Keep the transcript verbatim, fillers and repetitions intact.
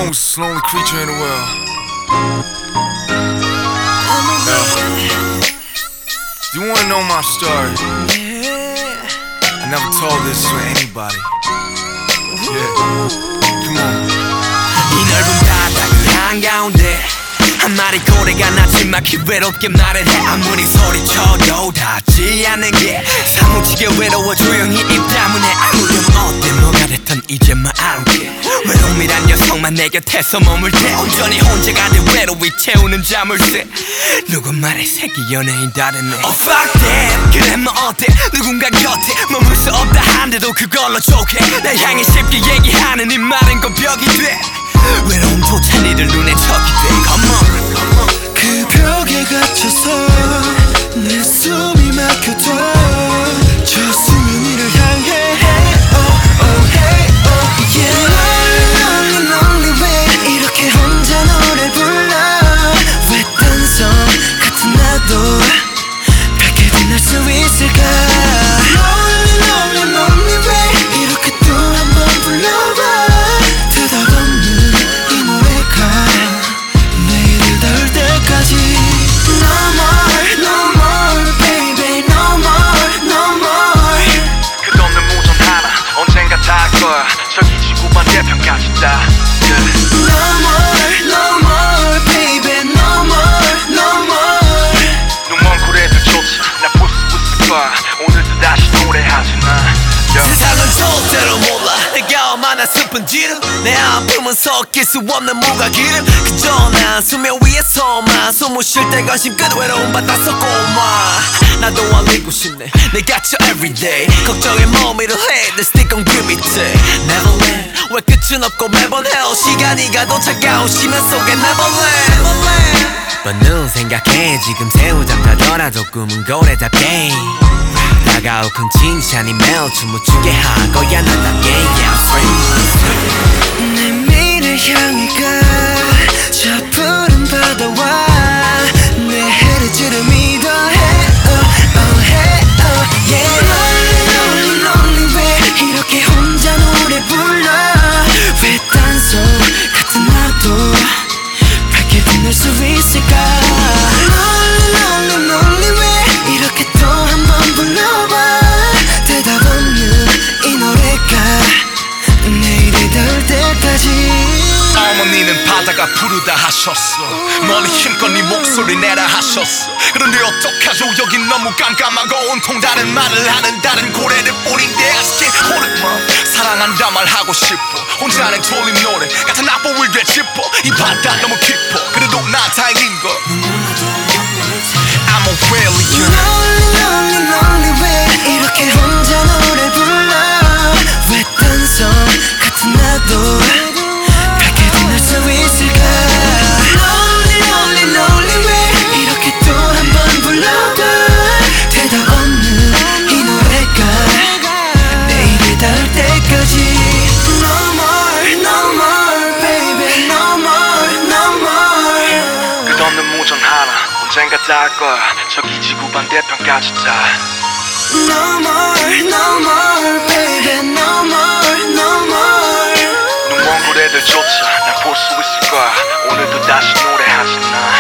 most lonely creature in the world. Yeah. Do you wanna know my story? I never told this to anybody. Yeah. Come on. 이 넓은 바다 그 한가운데 한 마리 고래가 나지막히 외롭게 말을 해. 아무리 소리쳐도 닿지 않는 게 사무치게 외로워 조용히 입 다문에 아무렴 어때 뭐가 됐든 이제 뭐 I don't care. 외로움이란 녀석만 내 곁에서 머물 때 온전히 혼자가 돼 외로이 채우는 자물쇠. 누구 말에 새끼 연예인 다르네. Oh fuck that. 그래 뭐 어때 누군가 곁에 머물 수 없다 한데도 그걸로 좋게 날 향해 쉽게 얘기하는 이 말은 건 벽이 돼. 외로움조차 니들 눈에 적이 돼. Come on, come on. 그 벽에 갇혀서 내 숨이 막혀도 저 수면위를 향해 hey, oh, oh, hey, oh, yeah. Lonely, lonely way 이렇게 혼자 노래 불러 왜 단성 같은 나도 밝게 빛날 수 있을까. Lonely, lonely, lonely way 이렇게 또 한 번 불러봐. 대답없는 이 노래가 내일을 닿을 때까지. No more, no more, baby, no more, no more. 끝없는 무전 하나 언젠가 닿을 거야. 저기 지구 반대편까지 다. Yeah. No more, no more, baby, no more, no more. 눈먼 고래들조차 나 볼 수 있을 거야. 오늘도 다시 노래하지 나. 세상은 절대로 몰라 내가 얼마나 슬픈지를. 내 아픔은 섞일 수 없는 무가기름. 그저 난 수면 위에서만 숨을 쉴 때 관심 끝 외로움 받아서 고마. 나도 알리고 싶네 내 갇혀 everyday. 걱정에 머미를 해 They stick on grip 밑에 Neverland 왜 끝은 없고 매번 헤어 시간이 가도 차가운 심연 속에 Neverland. But 눈 생각해 지금 새우잠 자더라도 꿈은 고래답게. 다가올 큰 칭찬이 매일 춤을 추게 할 거야 나답게. Yeah, free. 내 미래 향해 가 저 푸른 바다와 내 헤르지를 믿어 hey, oh, oh, hey, oh, yeah. Lonely, lonely, lonely way 이렇게 혼자 노래 불러 왜 단속 같은 나도 밝게 빛날 수 있을까. Lonely, lonely, lonely way 이렇게 또 한 번 불러봐. 대답 없는 이 노래가 내일이 닿을 때까지. 어머니는 바다가 부르다 하셨어. 멀리 힘껏 네 목소리 내라 하셨어. 그런데 어떡하죠 여긴 너무 깜깜하고 온통 다른 말을 하는 다른 고래들 뿐인데 I still hold it wrong. 사랑한다 말하고 싶어 혼자는 졸린 노래 같은 악보를 되짚어. 이 바다 너무 깊어 그래도 나 다행인 걸. I'm a failure. Lonely, lonely, lonely way 이렇게 혼자 노래 불러 왜 단성 같은 나도 밝게 빛날 수 있을까. Lonely, lonely, lonely way 이렇게 또 한 번 불러봐. 대답 없는 이 노래가 내일이 닿을 때까지. No more, no more, baby, no more, no more. 끝없는 무전 하나 언젠가 닿을 거야. 저기 지구 반대편까지 다. No more, no more, baby, no more, no more. 눈먼 고래들조차 날 볼 수 있을 거야. 오늘도 다시 노래하지 나.